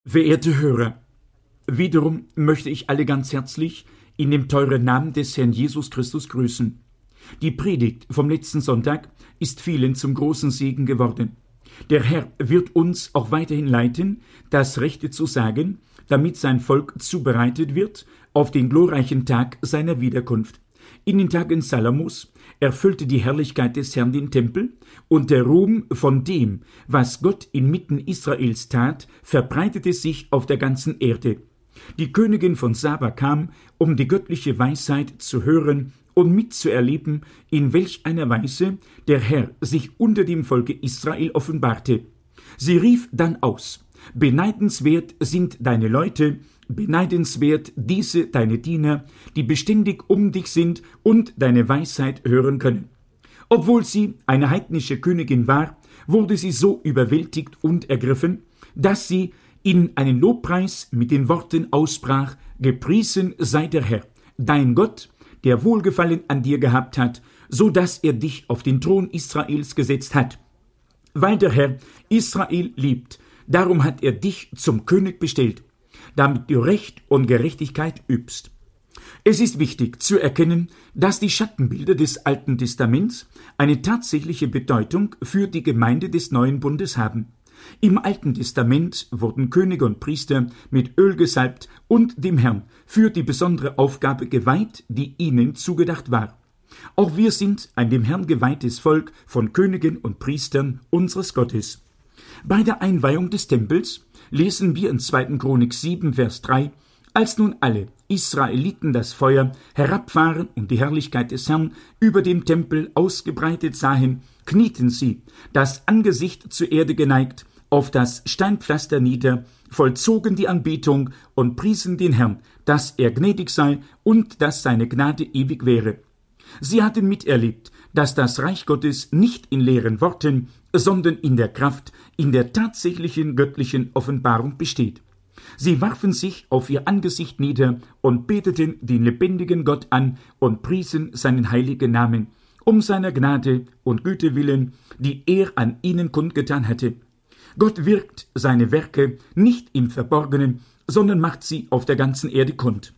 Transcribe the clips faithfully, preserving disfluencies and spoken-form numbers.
Verehrte Hörer, wiederum möchte ich alle ganz herzlich in dem teuren Namen des Herrn Jesus Christus grüßen. Die Predigt vom letzten Sonntag ist vielen zum großen Segen geworden. Der Herr wird uns auch weiterhin leiten, das Rechte zu sagen, damit sein Volk zubereitet wird auf den glorreichen Tag seiner Wiederkunft. In den Tagen Salomos erfüllte die Herrlichkeit des Herrn den Tempel, und der Ruhm von dem, was Gott inmitten Israels tat, verbreitete sich auf der ganzen Erde. Die Königin von Saba kam, um die göttliche Weisheit zu hören und mitzuerleben, in welch einer Weise der Herr sich unter dem Volke Israel offenbarte. Sie rief dann aus: Beneidenswert sind deine Leute, beneidenswert diese deine Diener, die beständig um dich sind und deine Weisheit hören können. Obwohl sie eine heidnische Königin war, wurde sie so überwältigt und ergriffen, dass sie in einen Lobpreis mit den Worten ausbrach: Gepriesen sei der Herr, dein Gott, der Wohlgefallen an dir gehabt hat, so dass er dich auf den Thron Israels gesetzt hat. Weil der Herr Israel liebt, darum hat er dich zum König bestellt, damit du Recht und Gerechtigkeit übst. Es ist wichtig zu erkennen, dass die Schattenbilder des Alten Testaments eine tatsächliche Bedeutung für die Gemeinde des Neuen Bundes haben. Im Alten Testament wurden Könige und Priester mit Öl gesalbt und dem Herrn für die besondere Aufgabe geweiht, die ihnen zugedacht war. Auch wir sind ein dem Herrn geweihtes Volk von Königen und Priestern unseres Gottes. Bei der Einweihung des Tempels lesen wir in zweiten Chronik sieben, Vers drei: Als nun alle Israeliten das Feuer herabfahren und die Herrlichkeit des Herrn über dem Tempel ausgebreitet sahen, knieten sie, das Angesicht zur Erde geneigt, auf das Steinpflaster nieder, vollzogen die Anbetung und priesen den Herrn, dass er gnädig sei und dass seine Gnade ewig wäre. Sie hatten miterlebt, dass das Reich Gottes nicht in leeren Worten, sondern in der Kraft, in der tatsächlichen göttlichen Offenbarung besteht. Sie warfen sich auf ihr Angesicht nieder und beteten den lebendigen Gott an und priesen seinen heiligen Namen, um seiner Gnade und Güte willen, die er an ihnen kundgetan hatte. Gott wirkt seine Werke nicht im Verborgenen, sondern macht sie auf der ganzen Erde kund.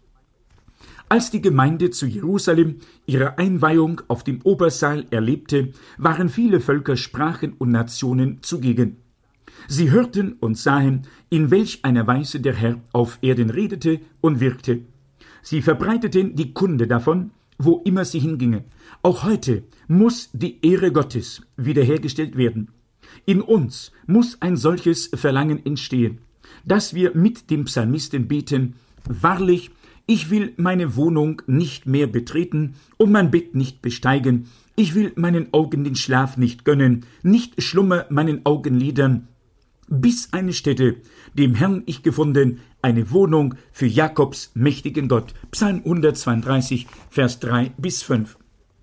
Als die Gemeinde zu Jerusalem ihre Einweihung auf dem Obersaal erlebte, waren viele Völker, Sprachen und Nationen zugegen. Sie hörten und sahen, in welch einer Weise der Herr auf Erden redete und wirkte. Sie verbreiteten die Kunde davon, wo immer sie hingingen. Auch heute muss die Ehre Gottes wiederhergestellt werden. In uns muss ein solches Verlangen entstehen, dass wir mit dem Psalmisten beten: Wahrlich, ich will meine Wohnung nicht mehr betreten und mein Bett nicht besteigen. Ich will meinen Augen den Schlaf nicht gönnen, nicht Schlummer meinen Augenlidern, bis eine Stätte, dem Herrn ich gefunden, eine Wohnung für Jakobs mächtigen Gott. Psalm hundertzweiunddreißig, Vers drei bis fünf.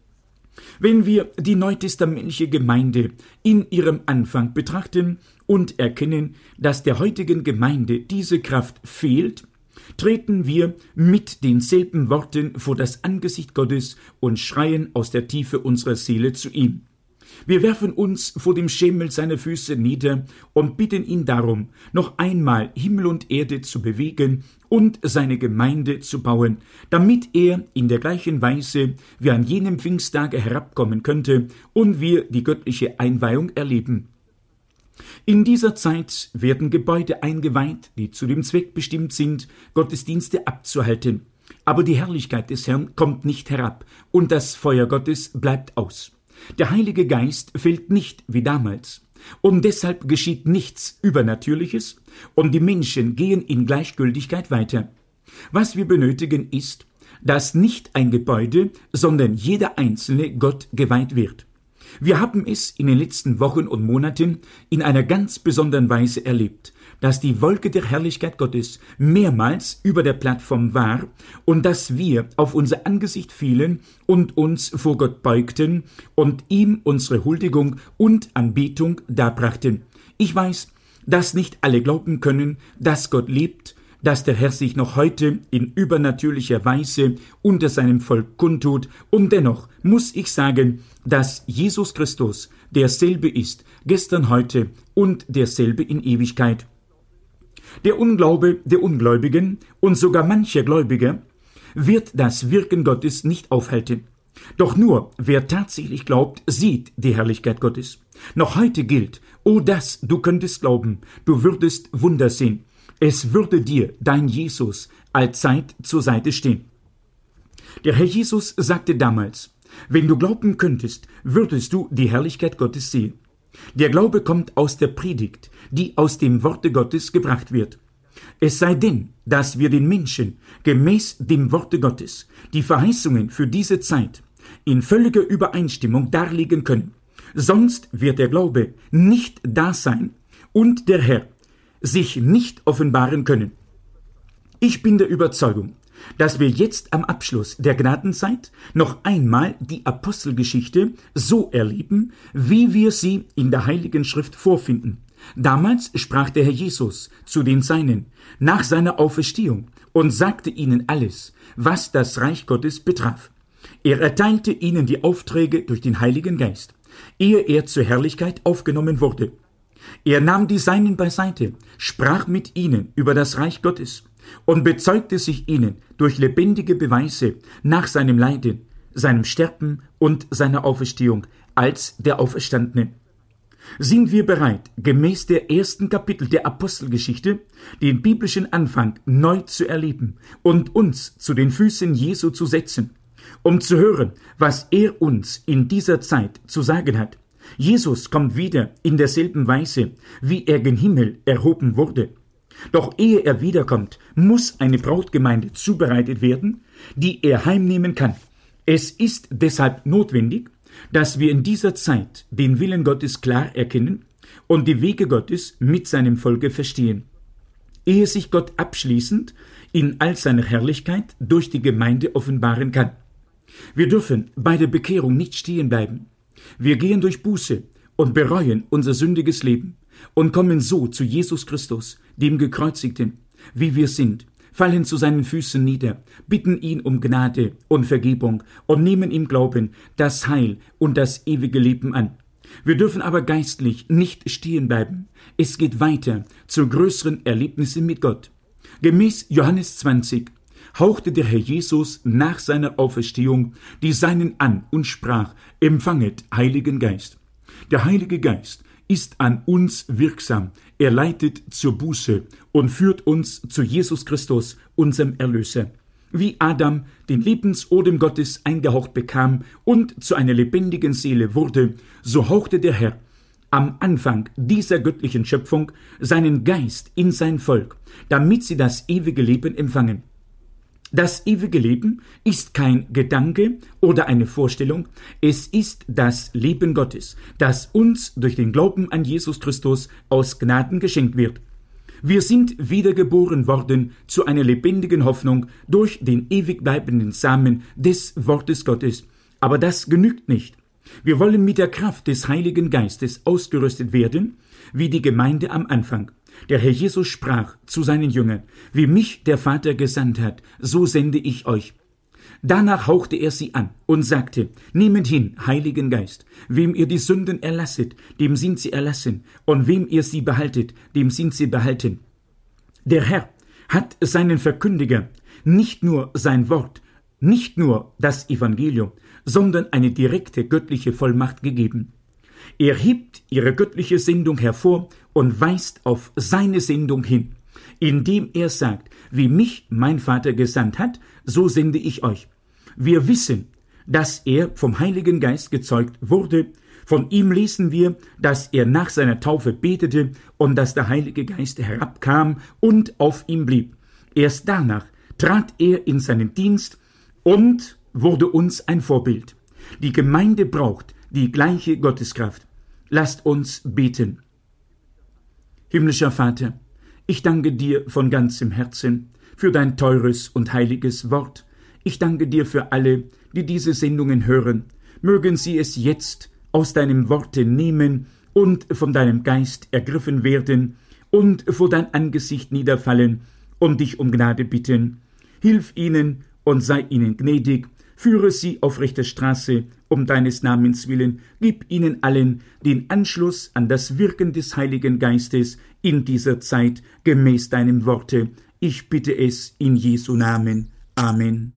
Wenn wir die neutestamentliche Gemeinde in ihrem Anfang betrachten und erkennen, dass der heutigen Gemeinde diese Kraft fehlt, treten wir mit denselben Worten vor das Angesicht Gottes und schreien aus der Tiefe unserer Seele zu ihm. Wir werfen uns vor dem Schemel seiner Füße nieder und bitten ihn darum, noch einmal Himmel und Erde zu bewegen und seine Gemeinde zu bauen, damit er in der gleichen Weise wie an jenem Pfingsttage herabkommen könnte und wir die göttliche Einweihung erleben. In dieser Zeit werden Gebäude eingeweiht, die zu dem Zweck bestimmt sind, Gottesdienste abzuhalten. Aber die Herrlichkeit des Herrn kommt nicht herab und das Feuer Gottes bleibt aus. Der Heilige Geist fällt nicht wie damals. Und deshalb geschieht nichts Übernatürliches und die Menschen gehen in Gleichgültigkeit weiter. Was wir benötigen ist, dass nicht ein Gebäude, sondern jeder Einzelne Gott geweiht wird. Wir haben es in den letzten Wochen und Monaten in einer ganz besonderen Weise erlebt, dass die Wolke der Herrlichkeit Gottes mehrmals über der Plattform war und dass wir auf unser Angesicht fielen und uns vor Gott beugten und ihm unsere Huldigung und Anbetung darbrachten. Ich weiß, dass nicht alle glauben können, dass Gott lebt, dass der Herr sich noch heute in übernatürlicher Weise unter seinem Volk kundtut, und dennoch muss ich sagen, dass Jesus Christus derselbe ist, gestern, heute und derselbe in Ewigkeit. Der Unglaube der Ungläubigen und sogar mancher Gläubiger wird das Wirken Gottes nicht aufhalten. Doch nur wer tatsächlich glaubt, sieht die Herrlichkeit Gottes. Noch heute gilt, oh dass du könntest glauben, du würdest Wunder sehen. Es würde dir dein Jesus allzeit zur Seite stehen. Der Herr Jesus sagte damals, wenn du glauben könntest, würdest du die Herrlichkeit Gottes sehen. Der Glaube kommt aus der Predigt, die aus dem Worte Gottes gebracht wird. Es sei denn, dass wir den Menschen gemäß dem Worte Gottes die Verheißungen für diese Zeit in völliger Übereinstimmung darlegen können. Sonst wird der Glaube nicht da sein und der Herr sich nicht offenbaren können. Ich bin der Überzeugung, dass wir jetzt am Abschluss der Gnadenzeit noch einmal die Apostelgeschichte so erleben, wie wir sie in der Heiligen Schrift vorfinden. Damals sprach der Herr Jesus zu den Seinen nach seiner Auferstehung und sagte ihnen alles, was das Reich Gottes betraf. Er erteilte ihnen die Aufträge durch den Heiligen Geist, ehe er zur Herrlichkeit aufgenommen wurde. Er nahm die Seinen beiseite, sprach mit ihnen über das Reich Gottes und bezeugte sich ihnen durch lebendige Beweise nach seinem Leiden, seinem Sterben und seiner Auferstehung als der Auferstandene. Sind wir bereit, gemäß der ersten Kapitel der Apostelgeschichte den biblischen Anfang neu zu erleben und uns zu den Füßen Jesu zu setzen, um zu hören, was er uns in dieser Zeit zu sagen hat? Jesus kommt wieder in derselben Weise, wie er gen Himmel erhoben wurde. Doch ehe er wiederkommt, muss eine Brautgemeinde zubereitet werden, die er heimnehmen kann. Es ist deshalb notwendig, dass wir in dieser Zeit den Willen Gottes klar erkennen und die Wege Gottes mit seinem Volke verstehen, ehe sich Gott abschließend in all seiner Herrlichkeit durch die Gemeinde offenbaren kann. Wir dürfen bei der Bekehrung nicht stehen bleiben. Wir gehen durch Buße und bereuen unser sündiges Leben und kommen so zu Jesus Christus, dem Gekreuzigten, wie wir sind, fallen zu seinen Füßen nieder, bitten ihn um Gnade und Vergebung und nehmen im Glauben das Heil und das ewige Leben an. Wir dürfen aber geistlich nicht stehen bleiben. Es geht weiter zu größeren Erlebnissen mit Gott. Gemäß Johannes zwanzig hauchte der Herr Jesus nach seiner Auferstehung die Seinen an und sprach, empfanget Heiligen Geist. Der Heilige Geist ist an uns wirksam. Er leitet zur Buße und führt uns zu Jesus Christus, unserem Erlöser. Wie Adam den Lebensodem Gottes eingehaucht bekam und zu einer lebendigen Seele wurde, so hauchte der Herr am Anfang dieser göttlichen Schöpfung seinen Geist in sein Volk, damit sie das ewige Leben empfangen. Das ewige Leben ist kein Gedanke oder eine Vorstellung, es ist das Leben Gottes, das uns durch den Glauben an Jesus Christus aus Gnaden geschenkt wird. Wir sind wiedergeboren worden zu einer lebendigen Hoffnung durch den ewig bleibenden Samen des Wortes Gottes. Aber das genügt nicht. Wir wollen mit der Kraft des Heiligen Geistes ausgerüstet werden, wie die Gemeinde am Anfang. Der Herr Jesus sprach zu seinen Jüngern, wie mich der Vater gesandt hat, so sende ich euch. Danach hauchte er sie an und sagte, nehmet hin, Heiligen Geist, wem ihr die Sünden erlasset, dem sind sie erlassen, und wem ihr sie behaltet, dem sind sie behalten. Der Herr hat seinen Verkündiger nicht nur sein Wort, nicht nur das Evangelium, sondern eine direkte göttliche Vollmacht gegeben. Er hebt ihre göttliche Sendung hervor und weist auf seine Sendung hin, indem er sagt, wie mich mein Vater gesandt hat, so sende ich euch. Wir wissen, dass er vom Heiligen Geist gezeugt wurde. Von ihm lesen wir, dass er nach seiner Taufe betete und dass der Heilige Geist herabkam und auf ihm blieb. Erst danach trat er in seinen Dienst und wurde uns ein Vorbild. Die Gemeinde braucht die gleiche Gotteskraft. Lasst uns beten. Himmlischer Vater, ich danke dir von ganzem Herzen für dein teures und heiliges Wort. Ich danke dir für alle, die diese Sendungen hören. Mögen sie es jetzt aus deinem Worte nehmen und von deinem Geist ergriffen werden und vor dein Angesicht niederfallen und dich um Gnade bitten. Hilf ihnen und sei ihnen gnädig. Führe sie auf rechter Straße, um deines Namens willen. Gib ihnen allen den Anschluss an das Wirken des Heiligen Geistes in dieser Zeit gemäß deinem Worte. Ich bitte es in Jesu Namen. Amen.